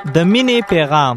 د مینې پیغام.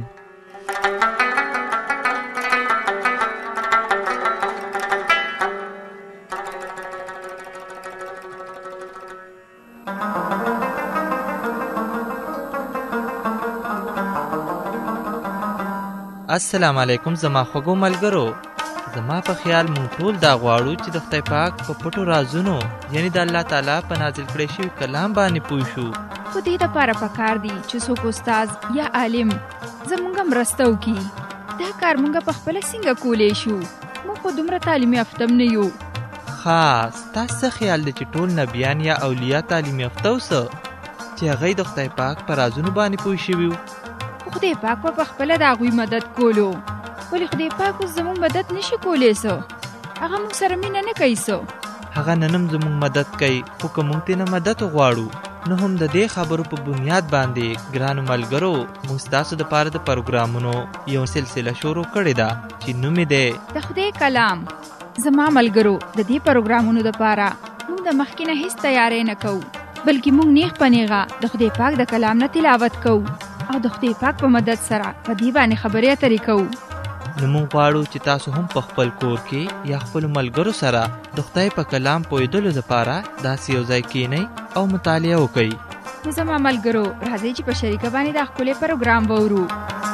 السلام علیکم زما خوږو ملګرو. زما په خیال مونږ ټول دا غواړو چې د خدای پاک په پټو رازونو یعنی د الله تعالی په نازل کړی شوي کلام باندې پوه شو. خو دې دپاره پکار دي چې څوک استاد یا عالم زمونږ مرسته وکړي. دا کار مونږ په خپله څنګه کولی شو؟ مونږ خو دومره تعلیم یافته هم نه یو. خاص تاسو څه خیال دی چې ټول نبیان یا اولیا تعلیم یافته اوسه چې هغوی د خدای پاک په رازونو باندې پوه شوي وو؟ خدای پاک په خپله د هغوی مدد کولو، ولې خدای پاک اوس زموږ مدد نشي کولی څه؟ هغه موږ سره مینه نه کوي څه؟ هغه نن هم زموږ مدد کوي، خو که موږ ترې نه مدد وغواړو نو هم د دې خبرو په بنیاد باندې ګرانو ملګرو موږ ستاسو دپاره د پروګرامونو یو سلسله شروع کړې ده چې نوم یې دی د خدای کلام. زما ملګرو د دې پروګرامونو دپاره موږ د مخکې نه هیڅ تیاری نه کوو، بلکې موږ نیغ په نیغه د خدای پاک د کلام نه تلاوت کوو او د خدای پاک په مدد سره په دې باندې خبرې اترې کوو. نو موږ غواړو چې تاسو هم په خپل کور کې یا خپلو ملګرو سره د خدای په کلام پوهېدلو دپاره داسې یو ځای کښېنئ او مطالعه وکئ. نو زما ملګرو راځئ چې په شریکه باندې دا ښکلی پروګرام وورو.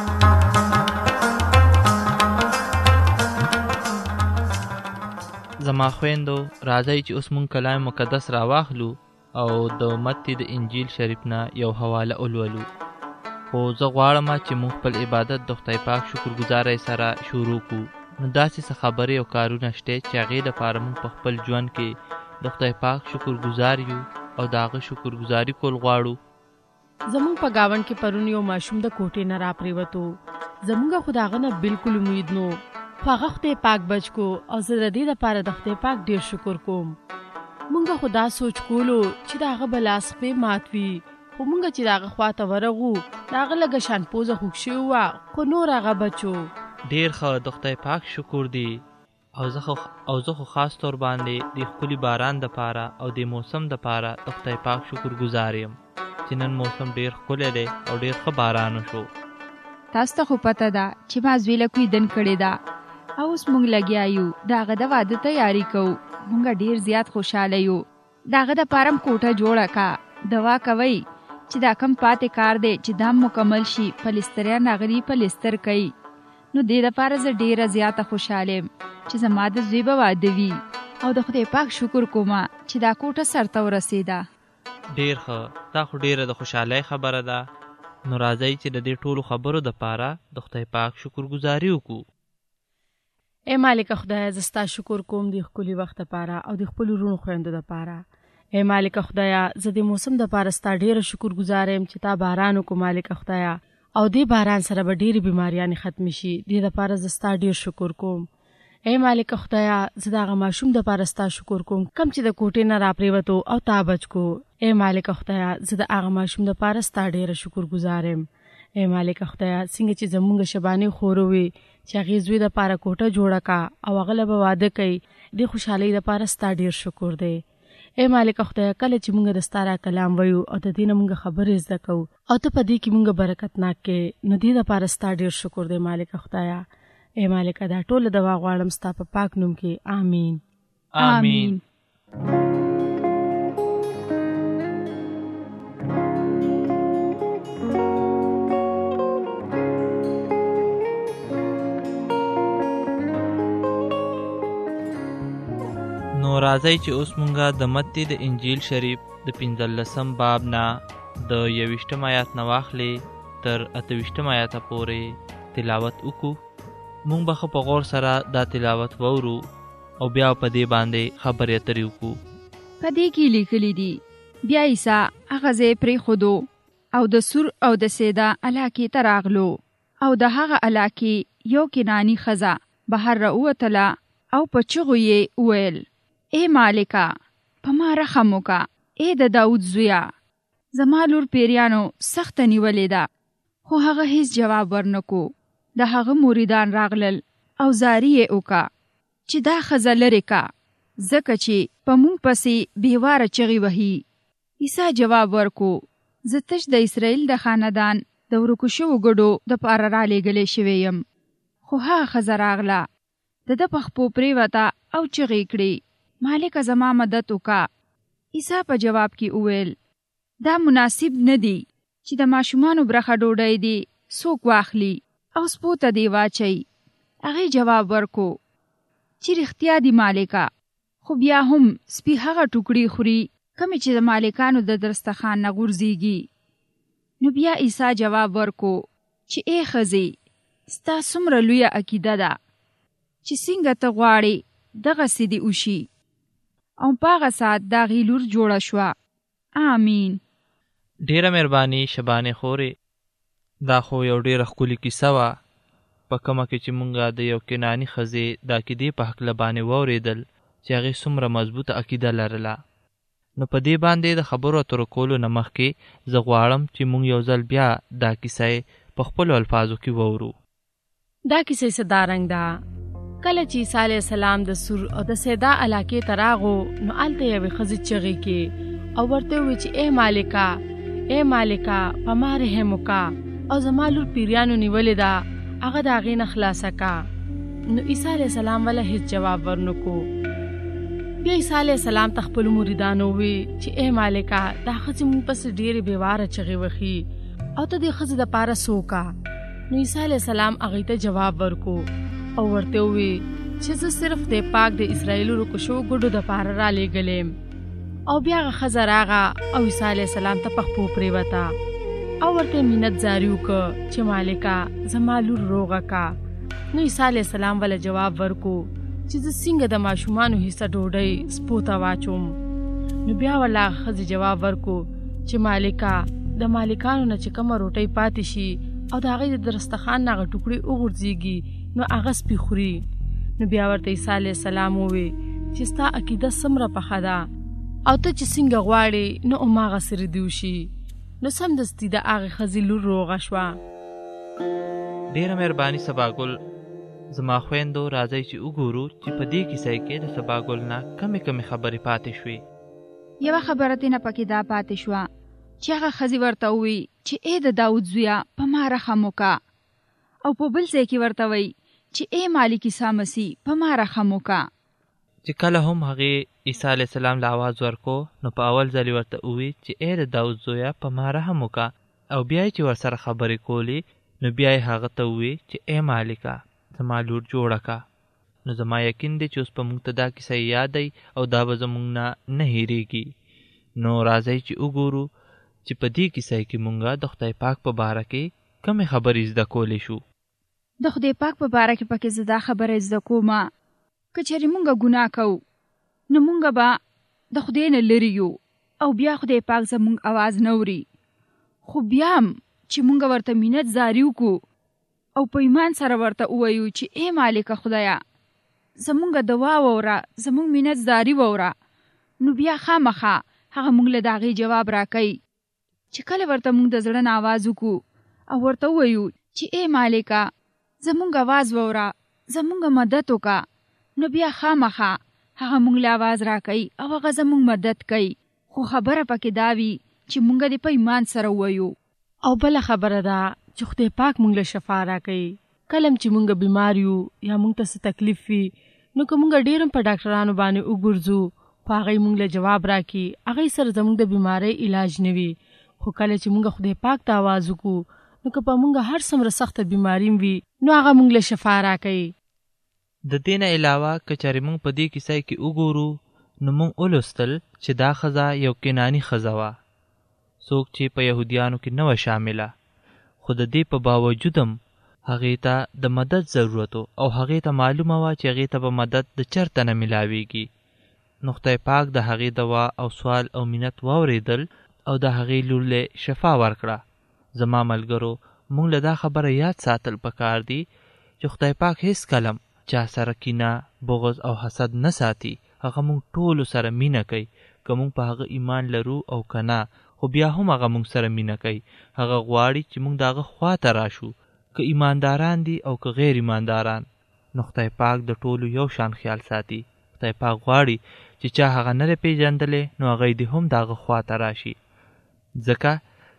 زما خویندو راځئ چې اوس موږ کلام مقدس راواخلو او د متی د انجیل شریف نه یو حواله ولولو. خو زه غواړم چې موږ خپل عبادت د خدای پاک شکرګزارۍ سره شروع کړو. نو داسې څه خبرې او کارونه شته چې هغې لپاره موږ په خپل ژوند کې د خدای پاک شکرګزار یو او د هغه شکرګزاري کول غواړو. زمونږ په ګاونډ کې پرون یو ماشوم د کوټې نه راپرېوتو. زمونږ خو د هغه نه بلکل امید نو، خو هغه خدای پاک بچ کو او زه د دې دپاره د خدای پاک ډېر شکر کوم. مونږ خو دا سوچ کولو چې د هغه به لاس پې مات وي، خو مونږ چې د هغه خواته ورغو د هغه لږه شان پوزه خوږ شوې وه، خو نور هغه بچو. ډېر ښه د خدای پاک شکر دی. او زه خو خاص طور باندې د ښکلي باران دپاره او د موسم دپاره د خدای پاک شکرګزار یم چې نن موسم ډېر ښکلی دی او ډېر ښه باران وشو. تاسو ته خو پته ده چې مازویله کوی دن کړې ده او اوس مونږ لګیا یو د هغه د واده تیاري کوو. مونږ ډېر زیات خوشحاله یو. د هغه دپاره م کوټه جوړه کا. دوا کوئ چې دا کم پاتې کار دی چې دا مکمل شي. پلستریان راغلي پلستر کوي. نو دې دپاره زه ډېره زیاته خوشحاله یم چې زما د زوی به واده وي او د خدای پاک شکر کومه چې دا کوټه سرته ورسېده. ډېر ښه، دا خو ډېره د خوشحالۍ خبره ده. نو راځئ چې د دې ټولو خبرو دپاره د خدای پاک شکرګزاري وکړو. ای مالک خدایه زه ستا شکر کوم د ښکلي وخت دپاره او د خپلو وروڼو خویندو دپاره. ای مالک خدایه زه د موسم دپاره ستا ډېره شکرګزار یم چې تا باران وکړو مالک خدایه، او دې باران سره به ډېرې بیماریانې ختمې شي. دې دپاره زه ستا ډېر شکر کوم. ای مالک خدایه زه د هغه ماشوم دپاره ستا شکر کوم کم چې د کوټې نه راپرېوتو او تا بچ کو. ای مالک خدایه زه د هغه ماشوم دپاره ستا ډېره شکرګزار یم. ای مالک خدایه څنګه چې زمونږ شبانې خورو وي چې هغې زوی دپاره کوټه جوړه کا او هغه له به واده کوي، دې خوشحالۍ دپاره ستا ډېر شکر دی. ای مالک خدایه کله چې مونږ د ستا را کلام ویو او د دې نه مونږ خبرې زده کوو او ته په دې کې مونږ برکتناک کې، نو دې دپاره ستا ډېر شکر دی مالک خدایه. ای مالکه دا ټوله دوا غواړم ستا په پاک نوم کې. آمین آمین. نو راځئ چې اوس مونږه د متی د انجیل شریف د 15 باب نه د 21 آیات نه واخلې تر 28 آیاته پورې تلاوت وکړو. مونږ به په غور سره دا تلاوت وورو او بیا په دې باندې خبرې اترې وکړو. په دې کې لیکلي دي بیا عیسی هغه ځای پرېښودو او د سور او د سیدا علاقې ته راغلو او د هغه علاقې یو کنانی ښځه بهر راووتله او په چغو یې وویل: ای مالکه په ما رحم وکړه، ای د داود زویه، زما لور پیریانو سخته نیولې ده. خو هغه هیڅ جواب ورنکو. د هغه موریدان راغلل او زاری یې وکړه چې دا ښځه لرې کا، ځکه چې په مونږ پسې بېواره چغې وهي. عیسی جواب ورکو: زه تش د اسرائیل د خاندان د ورکو شوو ګډو د پاره را لېږلی شوی یم. خو هغه ښځه راغله، د ده په خپو پرېوته او چغې کړې، مالکه زما مدد وکړه. عیسی په جواب کې وویل، دا مناسب نه دی چې د ماشومانو برخه ډوډۍ دی څوک واخلي او سپو ته دی واچي. هغې جواب ورکو چې رښتیا دی مالکه، خو بیا هم سپي هغه ټوکړي خوري کومې چې د مالکانو د دسترخوان نه غورځېږي. نو بیا عیسی جواب ورکو چې ای ښځې، ستا څومره لویه عقیده ده چې څنګه ته غواړې دغسې دې وشي. او په هغه ساعت د هغې لور جوړه شوه. آمین. ډیره مهرباني شبانې خورې. دا خو یو ډیره ښکلې کیسه وه، په کومه کې چې مونږه د یو کناني ښځې د عقیدې په هکله باندې واورېدل چې هغې څومره مضبوطه عقیده لرله. نو په دې باندې د خبرو اترو کولو نه مخکې زه غواړم چې مونږ یو ځل بیا دا کیسه په خپلو الفاظو کې واورو. دا کیسه څه دارنګ ده. کله چې عیسی علیه السلام د سور او د سیدا علاقې ته راغو، نو هلته یوې ښځې چغې کې او ورته وویل چې ای مالکه په ما رحم وکړه او زما لور پیریانو نیولې ده، هغه د هغې نه خلاصه کړه. نو عیسی علیه السلام وله هیڅ جواب ورنکو. بیا عیسی علیه السلام ته خپلو مریدانو ووی چې ای مالکه، دا ښځې موږ پسې ډېرې بېواره چغې وښي او ته دې ښځې دپاره څه وکړه. نو عیسی علیه السلام هغې ته جواب ورکو او ورته ووی چې زه صرف د پاک د اسرائیلو رکو شوو ګډو دپاره را لېږلی یم. او بیا هغه ښځه راغه او عیسی علیه السلام ته په خپو پرېوته او ورته منت زاري وکړه چې مالکه زما لور روغه کا. نو عیسی علیه السلام وله جواب ورکو چې زه څنګه د ماشومانو حصه ډوډۍ سپو ته واچوم. نو بیا وله هغه ښځې جواب ورکو چې مالکه د مالکانو نه چې کومه روټۍ پاتې شي او د هغې د دسترخوان نه هغه ټوکړې وغورځېږي، نو هغه سپي خوري. نو بیا ورته عیسی علیه السلام ووی چې ستا عقیده څومره پخه ده او ته چې څنګه غواړې نو هماغسې دې وشي. نو سمدستي د هغې ښځې لور روغه شوه. ډیره مهرباني سباګل. زما خویندو راځئ چې وګورو چې په دې کیسه کې د سباګل نه کمې خبرې پاتې شوې. یوه خبره ترېنه پکې دا پاتې شوه چې هغه ښځې ورته ووی چې ای د داود زویه په ما رحم وکړه، او په بل ځای کې ورته وی چې ای مالک عیسی مسیح په ما رحم وکړه. چې کله هم هغې عیسی علیه السلام له آواز ورکو، نو په اول ځل ورته ووی چې ای د داود زویه په ما رحم وکړه، او بیا چې ورسره خبرې کولې نو بیا یې هغه ته ووی چې ای مالکه زما لور جوړه کا. نو زما یقین دی چې اوس په موږ ته دا کیسه یادی او دا به زموږ نه هېرېږي. نو راځئ چې وګورو چې په دې کیسه کې مونږه د خدای پاک په باره کې کومې خبرې زده کولی شو. د خدای پاک په باره کې پکې زه دا خبره زده کومه، که چېرې مونږه ګناه کوو نو مونږه به د خدای نه لرې یو او بیا خدای پاک زمونږ اواز نه اوري. خو بیا هم چې مونږه ورته منت زاري وکړو او په ایمان سره ورته ووایو چې ای مالکه خدایه زمونږه دعا واوره، زمونږ منت زاري واوره، نو بیا خامخا هغه مونږ له د هغې جواب راکوي. چې کله ورته مونږ د زړه نه آواز وکړو او ورته ووایو چې ای مالکه زمونږ آواز واوره، زمونږ مدد وکړه، نو بیا خامخا هغه مونږ له آواز راکوي او هغه زمونږ مدد کوي. خو خبره پکې دا وي چې مونږ دې په ایمان سره ووایو. او بله خبره ده چې خدای پاک مونږ له شفا راکوي. کله چې مونږ بیمار یو یا مونږ ته څه تکلیف وي، نو که مونږ ډېر په ډاکټرانو باندې وګرځو، خو هغې مونږ له جواب راکړي، هغې سره زمونږ د بیمارۍ علاج نه وي. خو کله چې مونږ خدای پاک ته آواز وکړو، نو که په مونږ هر څومره سخته بیماري وي، نو هغه مونږ له شفا راکوي. د دې نه علاوه که چېرې مونږ په دې کیسه کې وګورو، نو مونږ ولوستل چې دا ښځه یو کناني ښځه وه، څوک چې په یهودیانو کې نه وه شامله، خو د دې په باوجود هم هغې ته د مدد ضرورت او هغې ته معلومه وه چې هغې ته به مدد د چرته نه میلاویږي. نو خدای پاک د هغې دعا او سوال او منت واورېدل او د هغې لور له شفا ورکړه. زما ملګرو، مونږ له دا خبره یاد ساتل پکار دي چې خدای پاک هیڅ کلم چا سره کینه، بغض او حسد نه ساتي. هغه مونږ ټولو سره مینه کوي، که مونږ په هغه ایمان لرو او که نه، خو بیا هم هغه مونږ سره مینه کوي. هغه غواړي چې مونږ د هغه خوا ته راشو، که ایمانداران دي او که غیر ایمانداران. نو خدای پاک د ټولو یو شان خیال ساتي. خدای پاک غواړي چې چا هغه نه دی پیژندلی، نو هغه دې هم د هغه خوا ته راشي، ځکه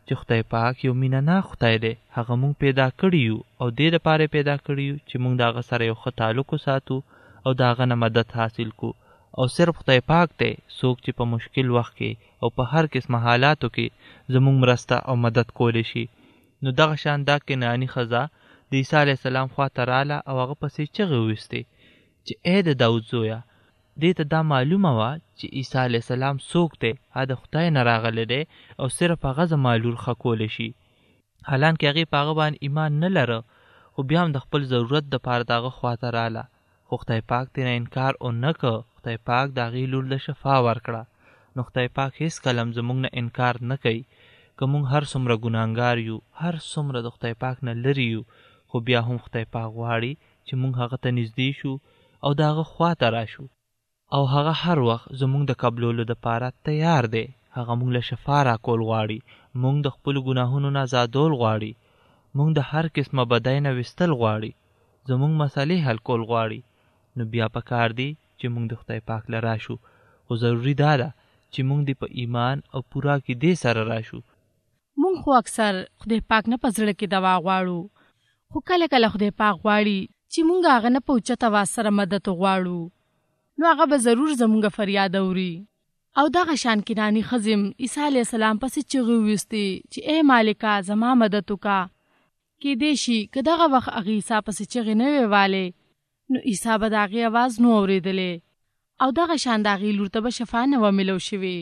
چې خدای پاک یو مینه‌ناک خدای دی. هغه مونږ پیدا کړي یو او دې دپاره پیدا کړي یو چې مونږ د هغه سره یو ښه تعلق وساتو او د هغه نه مدد حاصل کو. او صرف خدای پاک دی څوک چې په مشکل وخت کې او په هر قسمه حالاتو کې زمونږ مرسته او مدد کولی شي. نو دغه شان دا کنعاني ښځه د عیسی علیه السلام خواته راله او هغه پسې چغې وویستې چې ای د داود زویه. دې ته دا معلومه وه چې عیسی علیه السلام څوک دی، هغه د خدای نه راغلی دی او صرف هغه زما لور ښه کولی شي. حالانکې هغې په هغه باندې ایمان نه لره، خو بیا هم د خپل ضرورت دپاره د هغه خواته راله. خو خدای پاک ترې انکار ونه که. خدای پاک د هغې لور له شفا ورکړه. نو خدای پاک هېڅکله هم زموږ نه انکار نه کوي. که موږ هر څومره ګناهګار یو، هر څومره د خدای پاک نه لرې یو، خو بیا هم خدای پاک غواړي چې موږ هغه ته نږدې شو او د هغه خواته راشو. او هغه هر وخت زموږ د قبلولو دپاره تیار دی. هغه موږ له شفا راکول غواړي، موږ د خپلو ګناهونو نه ازادول غواړي، موږ د هر قسمه بدۍ نه ویستل غواړي، زموږ مسلې حل کول غواړي. نو بیا پکار دی چې موږ د خدای پاک له راشو. خو ضروري دا ده چې موږ دې په ایمان او پوره عقیدې سره راشو. مونږ خو اکثر خدای پاک نه په زړه کې دوا غواړو، خو کله کله خدای پاک غواړي چې مونږ هغه نه په اوچت اواز سره مدد وغواړو، نو هغه به ضرور زمونږ فریاد اوري. او دغه شان کنعاني ښځې عیسی علیه السلام پسې چغې وویستې چې ای مالکه زما مدد وکړه. کیدای شي که دغه وخت هغې عیسی پسې چغې نه وې والې، نو عیسی به د هغې اواز نو اورېدلی او دغه شان د هغې لور ته به شفا نه وه میلو شوې.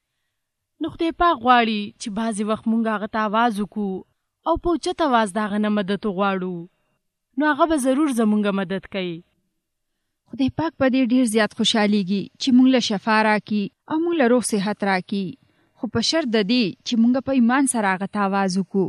نو خدای پاک غواړي چې بعضې وخت مونږ هغه ته اواز وکړو او په اوچت اواز د هغه نه مدد وغواړو، نو هغه به ضرور زمونږ مدد کوي. خدای پاک په دې ډیر زیات خوشحالېږي چې مونږ له شفا راکړي او مونږ له روغ صحت راکړي، خو په شرط د دې چې مونږ په ایمان سره هغه ته اواز وکړو.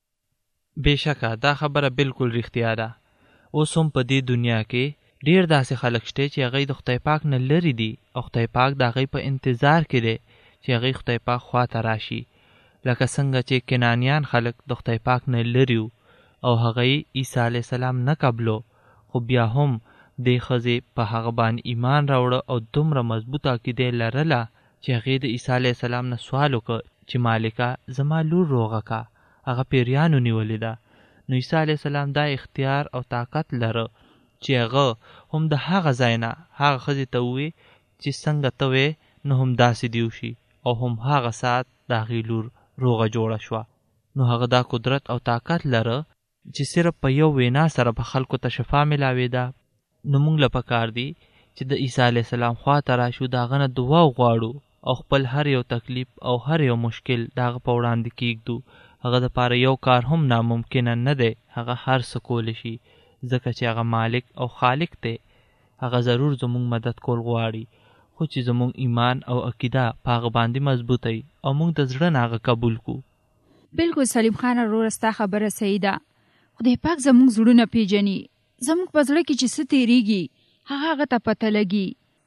بېشکه دا خبره بالکل رښتیا ده. اوس هم په دې دنیا کې ډیر داسې خلک شته چې هغوی د خدای پاک نه لرې دي او خدای پاک د هغوی په انتظار کې دی چې هغوی خدای پاک خواته راشي. لکه څنګه چې کنعانیان خلک د خدای پاک نه لرې او هغوی عیسی علیه السلام نه قبلو، خو بیا هم دې ښځې په هغه باندې ایمان راوړه او دومره مضبوطه عقیده یې لرله چې هغې د عیسی علیه السلام نه سوال وکړ چې مالکه زما لور روغه که، هغه پیریانو نیولې ده. نو عیسی علیه السلام دا اختیار او طاقت لره چې هغه هم د هغه ځای نه هغه ښځې ته ووایي چې څنګه ته وې نو هم داسې دې وشي، او هم هغه ساعت د هغې لور روغه جوړه شوه. نو هغه دا قدرت او طاقت لره چې صرف په یو وینا سره به خلکو ته شفا میلاوېده. نو موږ له پکار دی چې د عیسی علیه السلام خواته راشو، د هغه نه دعا وغواړو او خپل هر یو تکلیف او هر یو مشکل د هغه په وړاندې کېږدو. هغه دپاره یو کار هم ناممکنه نه دی، هغه هر څه کولی شي ځکه چې هغه مالک او خالق دی. هغه ضرور زموږ مدد کول غواړي، خو چې زموږ ایمان او عقیده په هغه باندې مضبوطی او موږ د زړه نه هغه قبول کو. بالکل سلیم خان وروره، ستا خبره صحیح ده. خدای پاک زموږ زړونه پیژني، زموږ په زړه کې چې څه تېرېږي هغه ته پته لګي.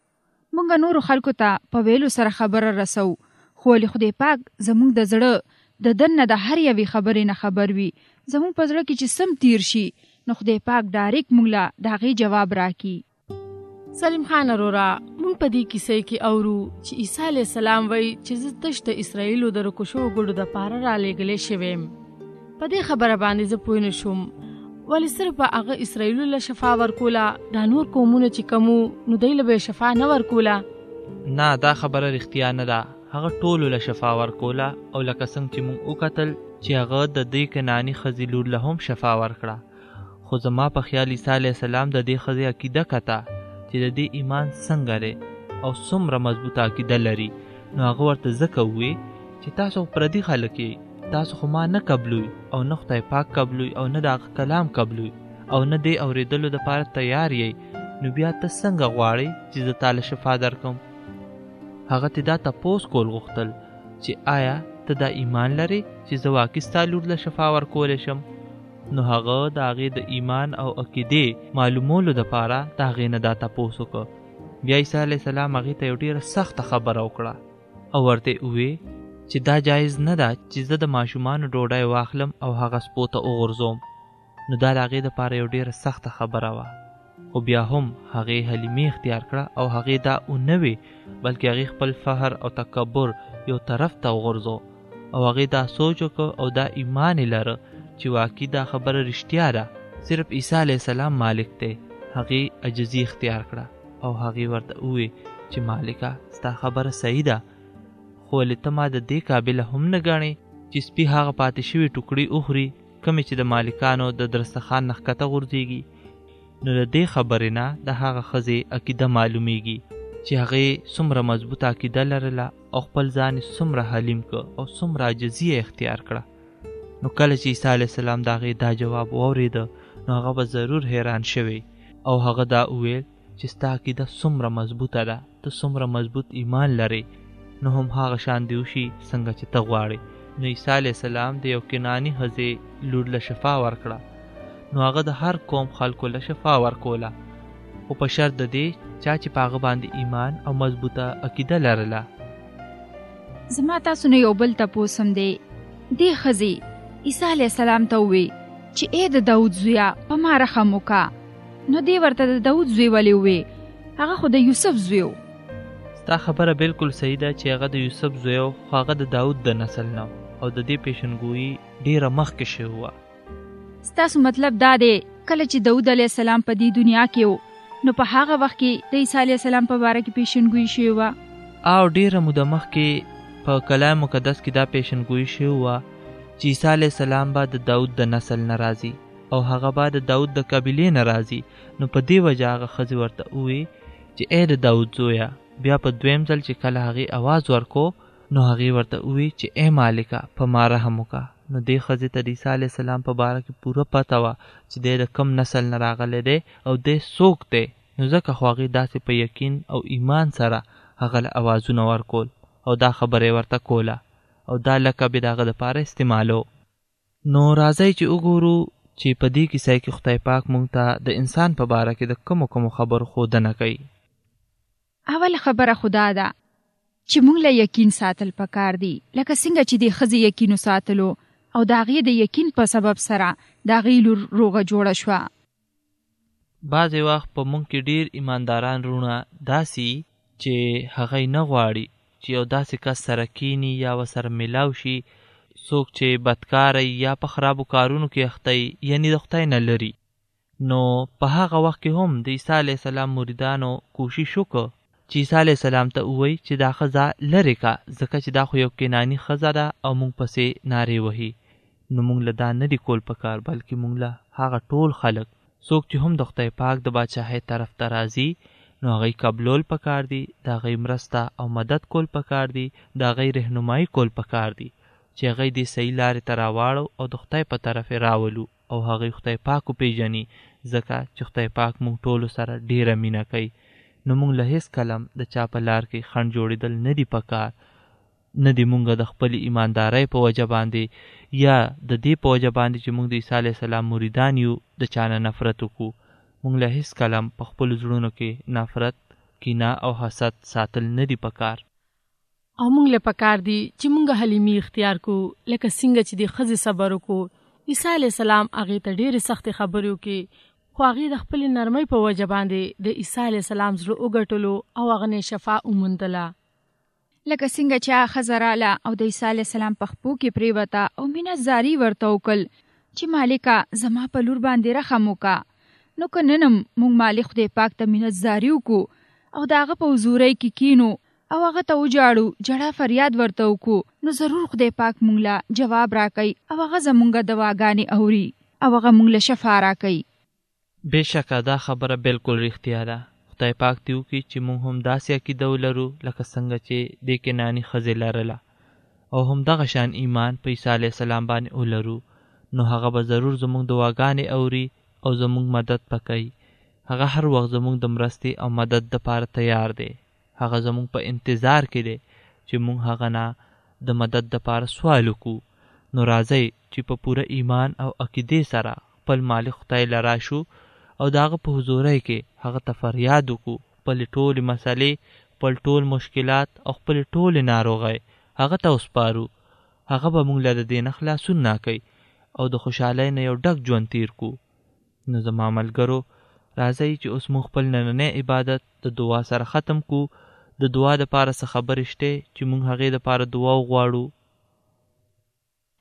موږ نورو خلکو ته په ویلو سره خبره رسو، خو ولې خدای پاک زموږ د زړه د دننه د هر یوې خبرې نه خبر وي. زموږ په زړه کې چې سم تیر شي نو خدای پاک ډایرکټ موږ له د هغې جواب راکړي. سلیم خان وروره، موږ په دې کیسې کې اورو چې عیسی علیه السلام وایي چې زه تش د اسرائیلو د رکو شوو ګوډو دپاره رالېږلی شوی یم. په دې خبره باندې زه پوه نه شوم، ولې صرف به هغه اسرائیلو له شفا ورکوله، دا نور قومونه چې کمو نو دوی له به یې شفا نه ورکوله؟ نه، دا خبره رښتیا نه ده. هغه ټولو له شفا ورکوله، او لکه څنګه چې موږ وکتل چې هغه د دې کنعاني ښځې لور له هم شفا ورکړه. خو زما په خیال عیسی علیه السلام د دې ښځې عقیده کته چې د دې ایمان څنګه دی او څومره مضبوطه عقیده لري. نو هغه ورته ځکه ووی چې تاسو پردي خلک یې، تاسو خو ما نه قبلوي او نه خدای پاک قبلوي او نه د هغه کلام قبلوي او نه دې اورېدلو دپاره تیار یې، نو بیا ته څنګه غواړئ چې زه تاله شفا درکم؟ هغه ته دا تپوس کول غوښتل چې آیا ته دا ایمان لرې چې زه واقعي ستا لور له شفا ورکولی شم؟ نو هغه د هغې د ایمان او عقیدې معلومولو دپاره د هغې نه دا تپوس وکړه. بیا عیسی علیه السلام هغې ته یو ډېره سخته خبره وکړه او ورته وویې چې دا جایز نه ده چې زه د ماشومانو ډوډۍ واخلم او هغه سپو ته وغورځوم. نو دا د هغې دپاره یو ډېره سخته خبره وه، خو بیا هم هغې حلیمي اختیار کړه او هغې دا ونه وی بلکې هغې خپل فخر او تکبر یو طرف ته وغورځو او هغې دا سوچ وکړ او دا ایمان یې لره چې واقعي دا خبره رښتیا ده، صرف عیسی علیه السلام مالک دی. هغې عجزي اختیار کړه او هغې ورته وویل چې مالکه ستا خبره صحیح ده، خو ولې ته ما د دې قابله هم نه ګڼې چې سپي هغه پاتې شوي ټوکړي وخوري کومې چې د مالکانو د درستخان نه ښکته غورځېږي. نو د دې خبرې نه د هغه ښځې عقیده معلومیږي چې هغې څومره مضبوطه عقیده لرله او خپل ځان یې څومره حلیم که او څومره عاجزي یې اختیار کړه. نو کله چې عیسی علیه السلام د هغې دا جواب واورېده نو هغه به ضرور حیران شوی او هغه دا وویل چې ستا عقیده څومره مضبوطه ده، ته څومره مضبوط ایمان لرې، نو هم هغه شان دې وشي څنګه چې ته غواړې. نو عیسی علیه السلام د یو کنعاني ښځې لور له شفا ورکړه. نو هغه د هر قوم خلکو له شفا ورکوله، خو په شرط د دې چا چې په هغه باندې ایمان او مضبوطه عقیده لرله. زما تاسو نه یو بل تپوس هم دی. دې ښځې عیسی علیه السلام ته ووی چې ای د داود زویه په ما رحم وکړه. نو دې ورته د داود زوی ولې ووی؟ هغه خو د یوسف زوی و. ستا خبره بالکل صحیح ده چې هغه د یوسف زوی و، خو هغه د داود د نسل نه او د دې پیشنګویي ډېره مخکې شوې وه. ستاسو مطلب دا دی کله چې داود علیه السلام په دې دنیا کې و نو په هغه وخت کې د عیسی علیه السلام په باره کې پیشنګویي شوې وه؟ او ډېره موده مخکې په کلام مقدس کې دا پیشنګویي شوې وه چې عیسی علیه السلام به د داود د نسل نه راځي او هغه به د داود د قبیلې نه راځي. نو په دې وجه هغه ښځې ورته ووی چې ای د داود زویه. بیا په دویم ځل چې کله هغې اواز ورکو نو هغې ورته ووی چې ای مالکه په ما رحم وکړه. نو دې ښځې ته د عیسی علیه السلام په باره کې پوره پته وه چې دی د کم نسل نه راغلی دی او دی څوک دی. نو ځکه خو هغې داسې په یقین او ایمان سره هغه له اوازونه ورکول او دا خبره یې ورته کوله او دا لقب یې د هغه دپاره استعمالو. نو راځئ چې وګورو چې په دې کیسه کې خدای پاک مونږ ته د انسان په باره کې د کومو خبرو ښودنه کوي. اول خبره خدا ده چې مونږ له یقین ساتل پکار دي، لکه څنګه چې د ښځې یقین وساتلو او د هغې د یقین په سبب سره د هغې لور روغه جوړه شوه. بعضې وخت په مونږ کې ډېر ایمانداران وروڼه داسې چې هغه نه غواړي چې یو داسې کس سره کینی یا ورسره میلاو شي څوک چې بدکاره یا په خرابو کارونو کې اخته یعنی د خدای نه لري. نو په هغه وخت کې هم د عیسی علیه السلام مریدانو کوشش وکړ چې عیسی علیه السلام ته ووایي چې دا ښځه لرې کا، ځکه چې دا خو یو کنعاني ښځه ده او موږ پسې نارې وهي. نو موږ له دا نه دي کول پکار، بلکې موږ له هغه ټول خلک څوک چې هم د خدای پاک د بادشاهۍ طرف ته راځي نو هغوی قبلول پکار دي، د هغوی مرسته او مدد کول پکار دي، د هغوی رهنمایي کول پکار دي چې هغوی دې صحیح لارې ته راواړو او د خدای په طرف یې راولو او هغوی خدای پاک وپېژني، ځکه چې خدای پاک موږ ټولو سره ډېره مینه کوي. نو موږ له هېڅ کلم د چا په لار کې خنډ جوړېدل نه دي پکار، نه دي موږ د خپلې ایماندارۍ په وجه باندې یا د دې په وجه باندې چې موږ د عیسی علیه السلام مریدان یو د چا نه نفرت وکړو. موږ له هېڅ کلم په خپلو زړونو کې نفرت، کینه او حسد ساتل نه دي پکار. او موږ له پکار دي چې موږ حلیمي اختیار کو، لکه څنګه چې د ښځې صبر وکړو. عیسی علیه السلام هغې ته ډېرې سختې خبرې وکړې، خو هغې د خپلې نرمۍ په وجه باندې د عیسی علیه السلام زړه وګټلو او هغه نه شفا وموندله. لکه څنګه چې هغه ښځه راله او د عیسی علیه السلام په خپو کې پرېوته او مینه زاري ورته وکړل چې مالکه زما په لور باندې رحم وکړه. نو که نن هم موږ مالک خدای پاک ته مینت زاري وکړو او د هغه په حضورۍ کې کینو او هغه ته وجاړو، جړه فریاد ورته وکړو، نو ضرور خدای پاک موږ له جواب راکوي او هغه زموږ دواګانې اوري او هغه موږ له شفا راکوي. بېشکه دا خبره بالکل رښتیا ده. خدای پاک دې وکړي چې موږ هم داسې عقیده ولرو لکه څنګه چې دې کنعاني ښځې لرله او هم دغه شان ایمان په عیسی علیه السلام باندې ولرو، نو هغه به ضرور زموږ دواګانې اوري او زموږ مدد پکوي. هغه هر وخت زموږ د مرستې او مدد دپاره تیار دی. هغه زموږ په انتظار کې دی چې موږ هغه نه د مدد دپاره سوال وکړو. نو راځئ چې په پوره ایمان او عقیدې سره خپل مالک خدای له راشو او د هغه په حضورۍ کې هغه ته فریاد وکړو، خپلې ټولې مسلې، خپل ټول مشکلات او خپلې ټولې ناروغۍ هغه ته وسپارو. هغه به موږ له د دې نه خلاصون راکوي او د خوشحالۍ نه یو ډک ژوند تیر کړو. نو زما ملګرو راځئ چې اوس موږ خپل نننی عبادت د دعا سره ختم کړو. د دعا دپاره څه خبرې شته چې موږ هغې دپاره دعا وغواړو؟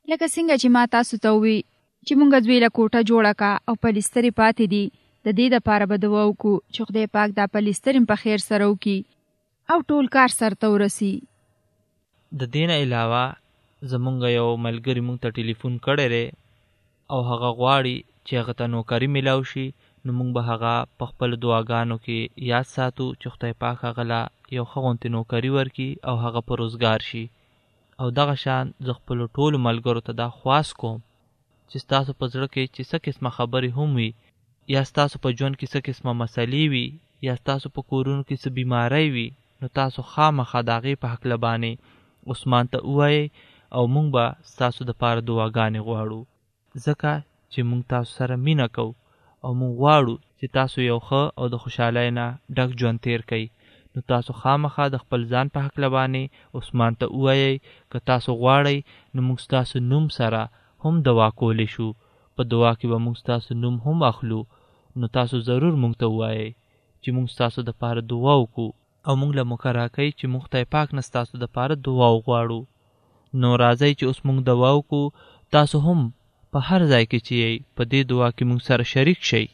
لکه څنګه چې ما تاسو ته وی چې مونږ دوی له کوټه جوړه کا او پلیسترې پاتې دي، د دې دپاره به دعا وکړو چې خدای پاک دا پلیستر په خیر سره وکړي او ټول کار سرته ورسي. د دې نه علاوه زمونږ یو ملګري مونږ ته ټلیفون کړی دی او هغه غواړي چې هغه ته نوکري میلاو شي، نو مونږ به هغه په خپلو دعاګانو کې یاد ساتو چې خدای پاک هغه له یو ښه غوندې نوکري ورکړي او هغه په روزګار شي. او دغه شان زه خپلو ټولو ملګرو ته دا خواست کوم چې ستاسو په زړه کې چې څه قسمه خبرې هم وي، یا ستاسو په ژوند کې څه قسمه مسلې وي، یا ستاسو په کورونو کې څه بیماری وي، نو تاسو خامخا د هغې په هکله باندې عثمان ته ووایئ او مونږ به ستاسو دپاره دعاګانې غواړو، ځکه چې مونږ تاسو سره مینه کوو او مونږ غواړو چې تاسو یو ښه او د خوشحالۍ نه ډک ژوند تیر کړئ. نو تاسو خامخا د خپل ځان په هکله باندې عثمان ته ووایئ. که تاسو غواړئ نو مونږ ستاسو نوم سره هم دعا کولی شو، په دعا کې به مونږ ستاسو نوم هم اخلو. نو تاسو ضرور مونږ ته ووایئ چې مونږ ستاسو دپاره دعا وکړو او مونږ له موږ راکئ چې مونږ خدای پاک نه ستاسو دپاره دعا وغواړو. نو راځئ چې اوس مونږ دعا وکړو. تاسو هم په هر ځای کې چې یې په دې دعا کې مونږ سره شریک شئ.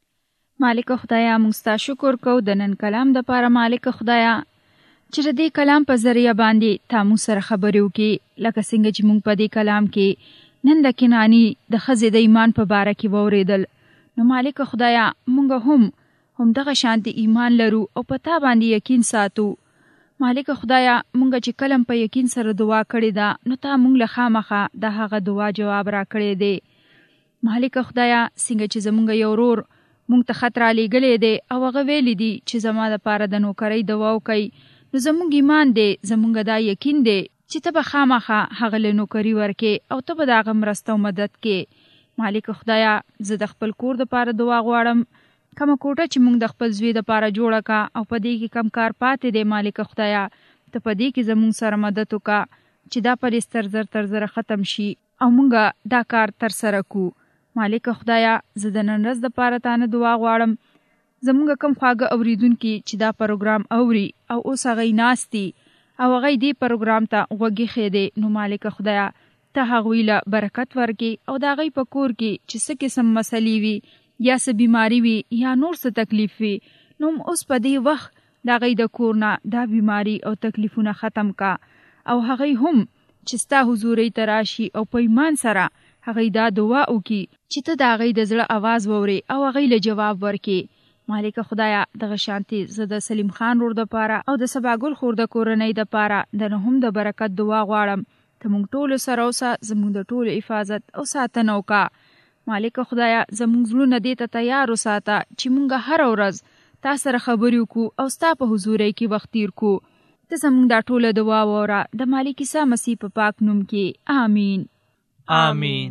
مالک خدایا، مونږ ستا شکر کوو د نن کلام دپاره. مالک خدایا چې د دې کلام په ذریعه باندې تا مونږ سره خبرې وکړي، لکه څنګه چې مونږ په دې کلام کې نن د کنعاني د ښځې د ایمان په باره کې واورېدل، نو مالک خدایا مونږ هم دغه شانتي ایمان لرو او په تا باندې یقین ساتو. مالک خدایا مونږ چې کلم په یقین سره دعا کړې ده، نو تا مونږ له خامخا د هغه دعا جواب را کړی دی. مالک خدایا څنګه چې زمونږ یو ورور مونږ ته خط را لیږلی دی او هغه ویلی دی چې زما دپاره د نوکرۍ دعا وکئ، نو زمونږ ایمان دی، زمونږ دا یقین دی چې ته به خامخا هغه له نوکري ورکې او ته به د هغه مرسته او مدد کې. مالک خدایا زه د خپل کور دپاره دعا غواړم، کومه کوټه چې مونږ د خپل زوی دپاره جوړه کا او په دې کې کم کار پاتې دی، مالک خدایا ته په دې کې زمونږ سره مدد وکړه چې دا پلیستر زر تر زره ختم شي او مونږ دا کار تر سره کو. مالک خدایا زه د نن ورځ دپاره تا نه دعا غواړم، زمونږ کم خواږه اوریدونکي چې دا پروګرام اوري او اوس هغوی ناست دي او هغوی دې پروګرام ته غوږ ایښی دی، نو مالک خدایا ته هغوی له برکت ورکړي او د هغوی په کور کې چې څه قسم مسلې وي یا څه بیماری وي یا نور څه تکلیف وي، نو اوس په دې وخت د هغوی د کور نه دا بیماری او تکلیفونه ختم کا او هغوی هم چې ستا حضورۍ ته راشي او په ایمان سره هغوی دا دعا وکړي چې ته د هغوی د زړه اواز واورې او هغوی له جواب ورکړي. مالک خدایا دغه شانتي زه د سلیم خان رور دپاره او د سباګل خور د کورنۍ دپاره د نهم د برکت دعا غواړم. ته مونږ ټولو سره اوسه، زمونږ د ټولو حفاظت او ساتنه وکړه. مالک خدایا زمونږ زړونه دې ته تیار وساته چې مونږ هره ورځ تا سره خبرې وکړو او ستا په حضورۍ کې وخت تیر کړو. ته زمونږ دا ټوله دعا واوره د مالک عیسی مسیح په پاک نوم کې، آمین آمین.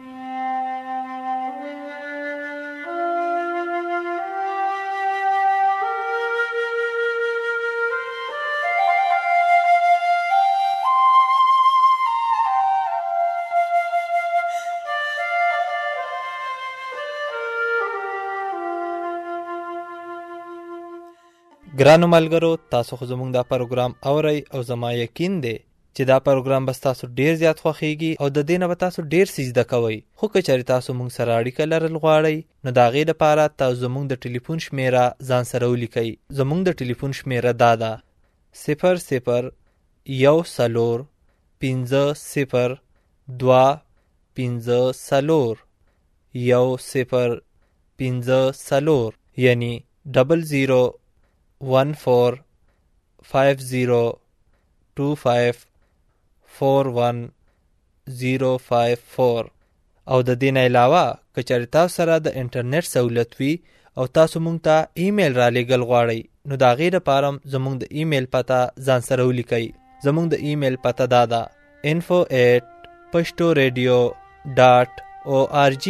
ګرانو ملګرو، تاسو خو زموږ دا پروګرام اورئ او زما یقین دی چې دا پروګرام به تاسو ډیر زیات خوښیږي او د دې نه به تاسو ډیر څه زده کوئ. خو که چېرې تاسو موږ سره اړیکه لرل غواړئ نو د هغې دپاره تاسو زموږ د ټلیفون شمیره ځان سره ولیکئ. زموږ د ټلیفون شمیره دا ده 0050502540 یعنی 001450254154 او د دې نه علاوه که چېرې تاسو سره د انټرنیټ سهولت وي او تاسو مونږ ته ایمیل را لیږل غواړئ نو د هغې دپاره زموږ د ایمیل پته ځان سره ولیکئ. زموږ د ایمیل پته دا ده info@pashtoradio.org.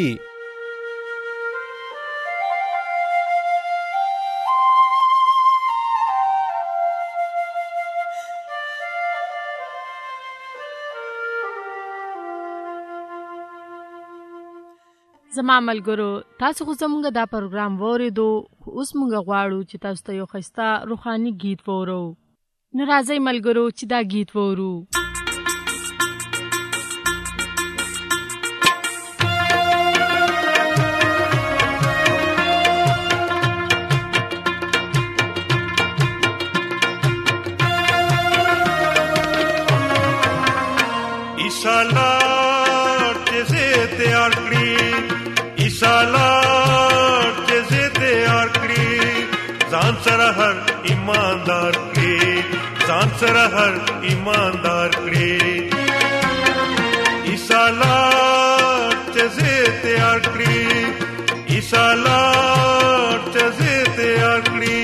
زما ملګرو، تاسو خو زمونږ دا پروګرام واورېدو، خو اوس مونږ غواړو چې تاسو ته یو ښایسته روحاني گیت واورو. نو راځئ ملګرو چې دا گیت واورو. ایسالار چیزے تیار کری ایسالار چیزے تیار کری ځان سره هر ایماندار کړي ځان سره هر ایماندار کړي ایسالار چیزے تیار کړي ایسالار چیزے تیار کړي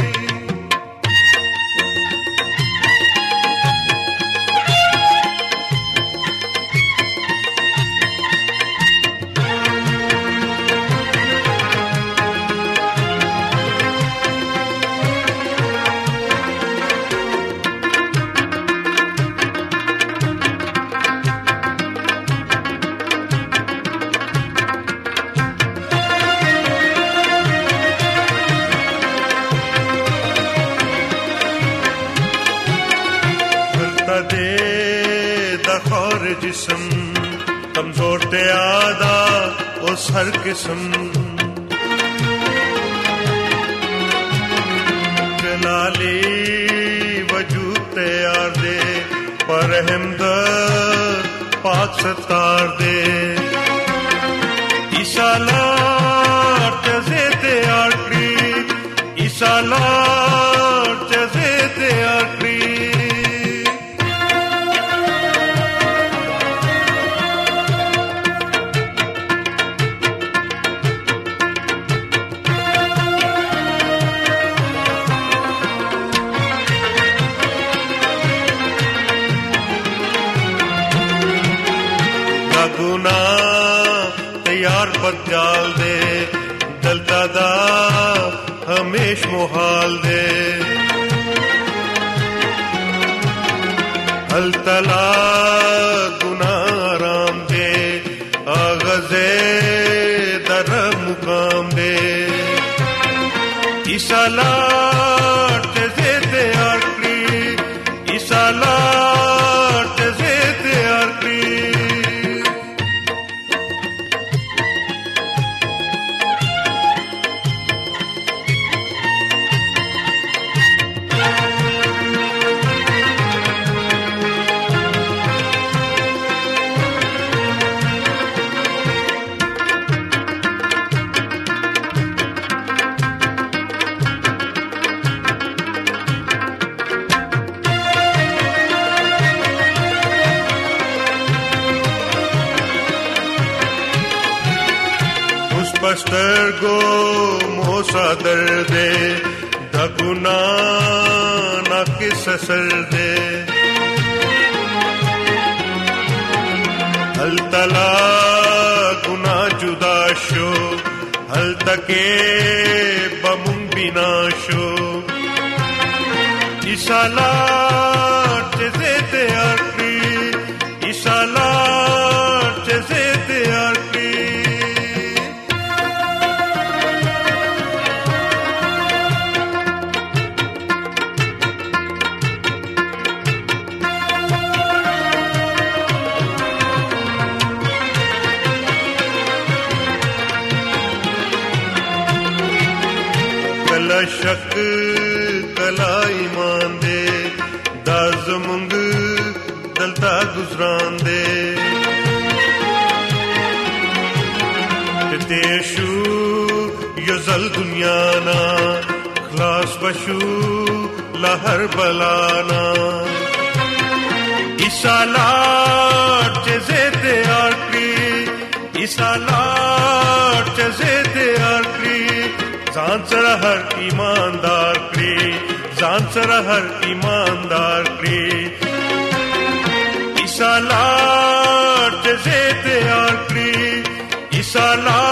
जिस्म कमजोर ते आदा उस हर किस्म जलाली वजूद तैयार दे पर हमदर्द पाक सत्तार दे इसालार चज़े तैयार करी इसालार चज़े तैयार करी गुना तैयार बदजाल दे दलता दा हमेश मुहाल दे हलतला गुना आराम दे आगज़े दर मुकाम दे इसालार चज़े तैयार करी इसालार चज़े तैयार करी पस्तर गो मोसा दर्दे दगुना ना किस असर दे हल तला गुना जुदा शो हल तके बमुन बिना शो इसालार चज़े तैयार करी इसालार चज़े तैयार करी कला शक कला ईमान दे दाज़मुंग दलता गुजरान दे तेशु युजल दुनियाना खलास बशु लहर बलाना इसालार चज़े तैयार करी इसालार चज़े तैयार करी ځان سره هر ایماندار کړي ځان سره هر ایماندار کړي ایسالار چیزے تیار کړي ایسالار